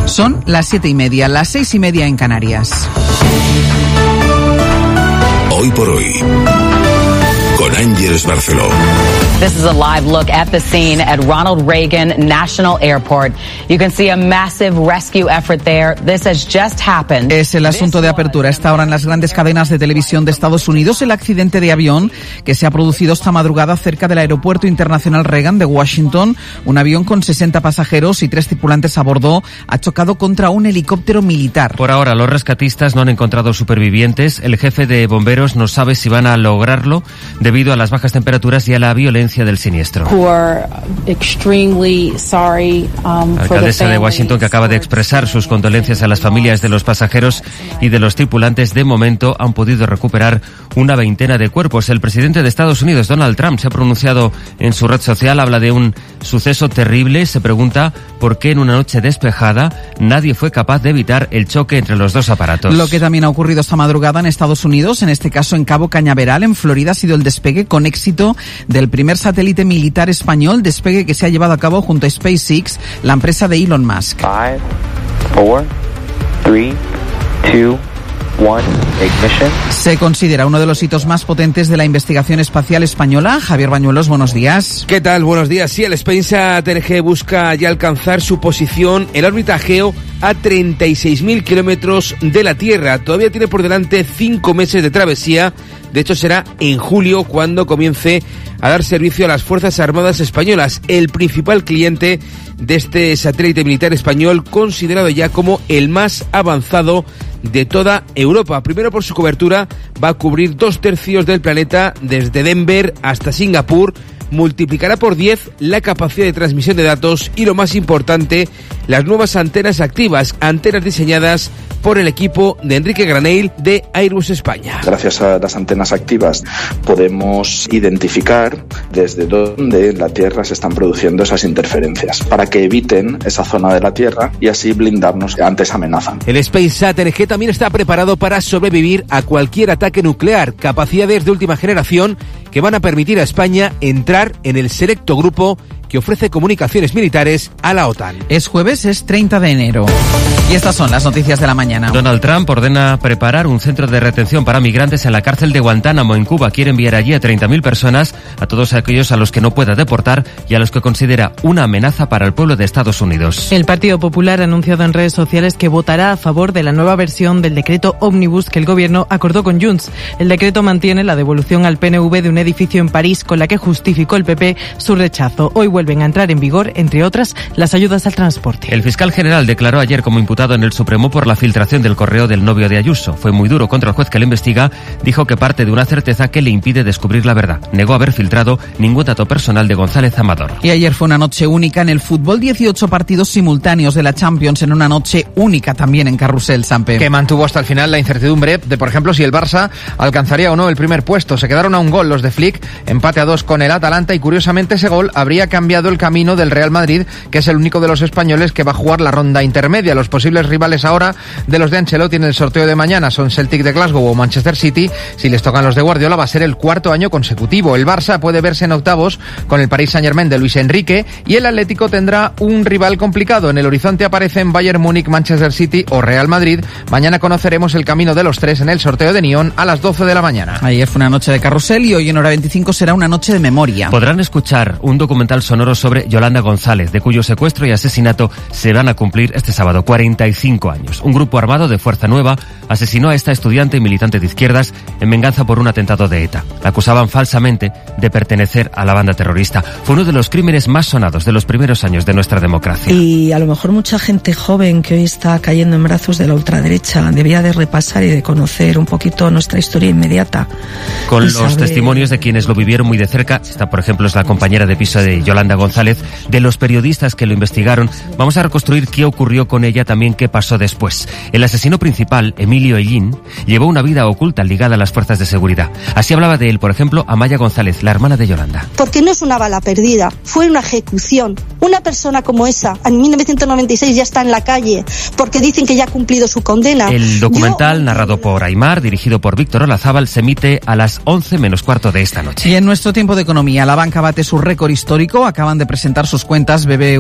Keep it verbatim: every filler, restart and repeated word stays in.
Son las siete y media, las seis y media en Canarias. Hoy por hoy, con Ángeles Barceló. This is a live look at the scene at Ronald Reagan National Airport. You can see a massive rescue effort there. This has just happened. Es el asunto de apertura. Está ahora en las grandes cadenas de televisión de Estados Unidos el accidente de avión que se ha producido esta madrugada cerca del Aeropuerto Internacional Reagan de Washington. Un avión con sesenta pasajeros y tres tripulantes a bordo ha chocado contra un helicóptero militar. Por ahora, los rescatistas no han encontrado supervivientes. El jefe de bomberos no sabe si van a lograrlo debido a las bajas temperaturas y a la violencia del siniestro. La alcaldesa de Washington, que acaba de expresar sus condolencias a las familias de los pasajeros y de los tripulantes, de momento han podido recuperar una veintena de cuerpos. El presidente de Estados Unidos, Donald Trump, se ha pronunciado en su red social, habla de un suceso terrible, se pregunta por qué en una noche despejada nadie fue capaz de evitar el choque entre los dos aparatos. Lo que también ha ocurrido esta madrugada en Estados Unidos, en este caso en Cabo Cañaveral, en Florida, ha sido el despegue con éxito del primer satélite militar español, despegue que se ha llevado a cabo junto a SpaceX, la empresa de Elon Musk. five, four, three, two, one, ignition. Se considera uno de los hitos más potentes de la investigación espacial española. Javier Bañuelos, buenos días. ¿Qué tal? Buenos días. Sí, el SpaceSat T N G busca ya alcanzar su posición en la órbita Geo a treinta y seis mil kilómetros de la Tierra. Todavía tiene por delante cinco meses de travesía. De hecho, será en julio cuando comience a dar servicio a las Fuerzas Armadas Españolas, el principal cliente de este satélite militar español, considerado ya como el más avanzado de toda Europa. Primero, por su cobertura, va a cubrir dos tercios del planeta desde Denver hasta Singapur. Multiplicará por diez la capacidad de transmisión de datos y, lo más importante, las nuevas antenas activas, antenas diseñadas por el equipo de Enrique Granell de Airbus España. Gracias a las antenas activas podemos identificar desde dónde en la Tierra se están produciendo esas interferencias para que eviten esa zona de la Tierra y así blindarnos ante esa amenaza. El SpaceSat T N G también está preparado para sobrevivir a cualquier ataque nuclear, capacidades de última generación que van a permitir a España entrar en el selecto grupo que ofrece comunicaciones militares a la OTAN. Es jueves, es treinta de enero. Y estas son las noticias de la mañana. Donald Trump ordena preparar un centro de retención para migrantes en la cárcel de Guantánamo, en Cuba. Quiere enviar allí a treinta mil personas, a todos aquellos a los que no pueda deportar y a los que considera una amenaza para el pueblo de Estados Unidos. El Partido Popular ha anunciado en redes sociales que votará a favor de la nueva versión del decreto Ómnibus que el gobierno acordó con Junts. El decreto mantiene la devolución al P N V de un edificio en París, con la que justificó el P P su rechazo. Hoy vuelven a entrar en vigor, entre otras, las ayudas al transporte. El fiscal general declaró ayer como imputado en el Supremo por la filtración del correo del novio de Ayuso. Fue muy duro contra el juez que le investiga. Dijo que parte de una certeza que le impide descubrir la verdad. Negó haber filtrado ningún dato personal de González Amador. Y ayer fue una noche única en el fútbol. dieciocho partidos simultáneos de la Champions en una noche única también en Carrusel, Sampe. Que mantuvo hasta el final la incertidumbre de, por ejemplo, si el Barça alcanzaría o no el primer puesto. Se quedaron a un gol los de Flick, empate a dos con el Atalanta, y curiosamente ese gol habría cambiado el camino del Real Madrid, que es el único de los españoles que va a jugar la ronda intermedia. Los posibles rivales ahora de los de Ancelotti en el sorteo de mañana son Celtic de Glasgow o Manchester City. Si les tocan los de Guardiola, va a ser el cuarto año consecutivo. El Barça puede verse en octavos con el Paris Saint-Germain de Luis Enrique, y el Atlético tendrá un rival complicado. En el horizonte aparecen Bayern Múnich, Manchester City o Real Madrid. Mañana conoceremos el camino de los tres en el sorteo de Nyon a las doce de la mañana. Ayer fue una noche de carrusel y hoy en hora veinticinco será una noche de memoria. Podrán escuchar un documental sonoro sobre Yolanda González, de cuyo secuestro y asesinato se van a cumplir este sábado cuarenta y cinco años. Un grupo armado de Fuerza Nueva asesinó a esta estudiante y militante de izquierdas en venganza por un atentado de ETA. La acusaban falsamente de pertenecer a la banda terrorista. Fue uno de los crímenes más sonados de los primeros años de nuestra democracia. Y a lo mejor mucha gente joven que hoy está cayendo en brazos de la ultraderecha debería de repasar y de conocer un poquito nuestra historia inmediata. Con los saber... testimonios de quienes lo vivieron muy de cerca. Esta, por ejemplo, es la compañera de piso de Yolanda González, de los periodistas que lo investigaron. Vamos a reconstruir qué ocurrió con ella, también qué pasó después. El asesino principal, Emilio Ellín, llevó una vida oculta ligada a las fuerzas de seguridad. Así hablaba de él, por ejemplo, Amaya González, la hermana de Yolanda. Porque no es una bala perdida, fue una ejecución. Una persona como esa, en mil novecientos noventa y seis ya está en la calle, porque dicen que ya ha cumplido su condena. El documental, Yo... narrado por Aymar, dirigido por Víctor Olazábal, se emite a las once menos cuarto de esta noche. Y en nuestro tiempo de economía, la banca bate su récord histórico. Acaban de presentar sus cuentas B B